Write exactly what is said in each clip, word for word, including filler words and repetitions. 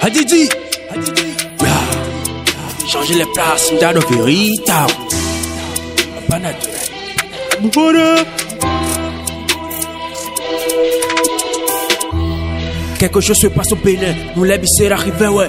Adidi, changer les places, m'd'a de véritable. Pas naturel. Quelque chose se passe au Bénin, nous les bisser arrivés, ouais.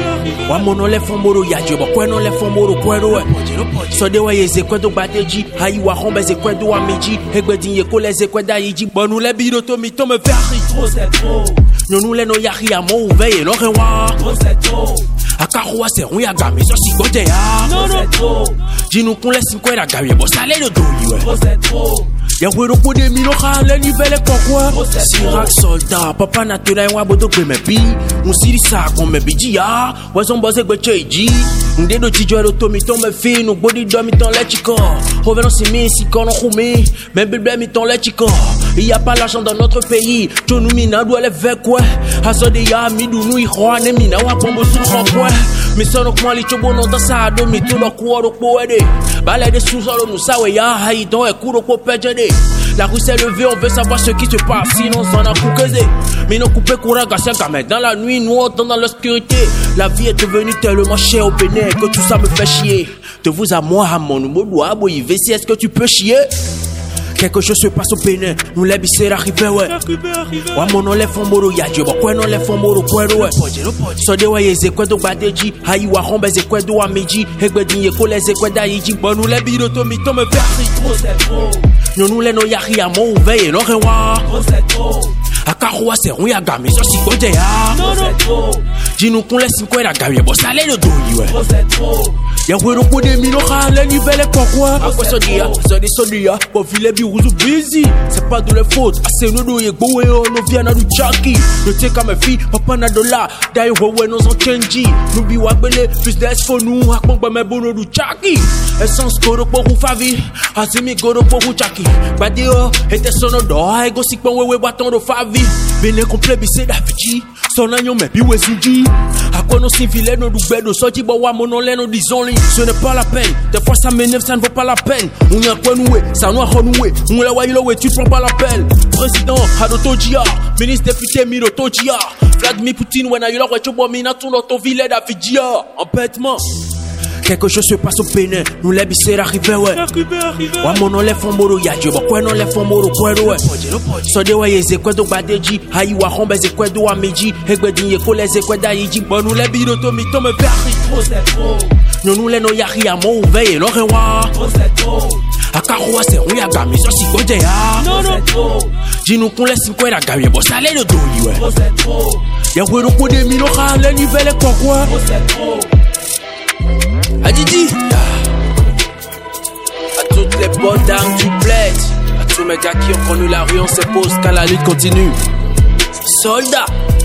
Wa mono le fomboro ya jobo, quoi non le fomboro, quoi ouais. So de ouais, ze quoi do bateji, aïe wa rombe ze quoi do amiji, egbe dinye ko les ze quoi d'aïji, bon nous les bidoto mi to me faire trop c'est trop. Nous nous les no yari à mon veille, non rewa, trop c'est trop. Akaroua c'est on ya gamé, so si gote ya, non c'est trop. Dis nous qu'on laisse quoi la gamé, bon ça l'est le dos, ouais. Trop c'est trop. Y'a ouais donc des mino les niveaux et pourquoi Sirac soldat papa naturel wa bodo que me bi on siri ça comme me bidia wa zombo ze gbe cheji on de do tijo ro to mi to me fi no body do mi ton le chico revenons si mi si qu'on on me mais bébé mi ton le chico il y a pas l'argent dans notre pays tu nous mina doit le faire quoi aso de ya mi du nous i roi ne mina wa bombo sur quoi mais ça donc moi li chobo no dans ça do mi to do ko ro po ede balai de sous solo nous ça we ya hai don e kuro ko pejede. La rue s'est levée, on veut savoir ce qui se passe, sinon on a coucaisé. Mais non coupé courage à cinq mètres. Dans la nuit, nous on dans l'obscurité. La vie est devenue tellement chère au Bénin que tout ça me fait chier. De vous à moi, à mon numéro doigt, boy, si est-ce que tu peux chier? Quelque chose se passe au Bénin, nous les bisser arrivés, ouais. Wa mono le fomboro ya jobo, quoi non le fomboro, quoi ouais. So de ouais, ze quoi do badeji, aïe wa rombe ze quoi do amiji, egbe dinye ko les ze quoi d'aïji, bon nous les bidoto mi to me faire trop c'est trop. Nous nous les no yari à mon veille, non rewa, trop c'est trop. Akaroua c'est on ya gamé, so si gote ya, non c'est trop. Dis nous qu'on laisse quoi la gamé, bon ça l'est le dos, ouais. Trop c'est trop. Y'a ouais donc des mino les niveaux et pourquoi à quoi ça dit, ça dit ça dit, pour filer birouzu busy, c'est pas de la faute, assez nous doye go et on vient à du chaki, le t'es comme ma fille, papa n'a de là, d'ailleurs ouais nous en change, nous bi wa belé, plus d'es for nous, à quoi me bono du chaki, essence goro pour ou favi, azimi goro pour ou chaki, badio, était son odor, aïe go si bon ouais bâton de favi, bene complet bise d'affichi, son agnon mais bi ouais suji, à quoi nous s'infiler nos doubedo, sorti bon wa mono l'en disons li, ce n'est pas la peine, des fois ça m'énerve, ça ne vaut pas la peine, on y a quoi noué, ça nous a renoué, on l'a waïlo et tu prends pas l'appel, président, Hadoto Jia, ministre député Miroto Jia, Vladimir Poutine, when you know what mina tout notre ville d'Afidjia, embêtement. Quelque chose se passe au Bénin, nous les bisser arrivés, ouais. Wa mono le fomboro ya jobo, quoi non le fomboro, quoi ouais. So de ouais, ze quoi do badeji, aïe wa rombe ze quoi do amiji, egbe dinye ko les ze quoi d'aïji, bon nous les bidoto mi to me faire trop c'est trop. Nous nous les no yari à mon veille, non rewa, trop c'est trop. Akaroua c'est on ya gamé, so si gote ya, non c'est trop. Dis nous qu'on laisse quoi la gamé, bon ça l'est le dos, ouais. Trop c'est trop. Y'a ouais donc des mino les niveaux et pourquoi trop c'est trop. Adidi, à toutes les bonnes dames du bled, à tous mes gars qui ont connu la rue, on se pose car la lutte continue. Soldat.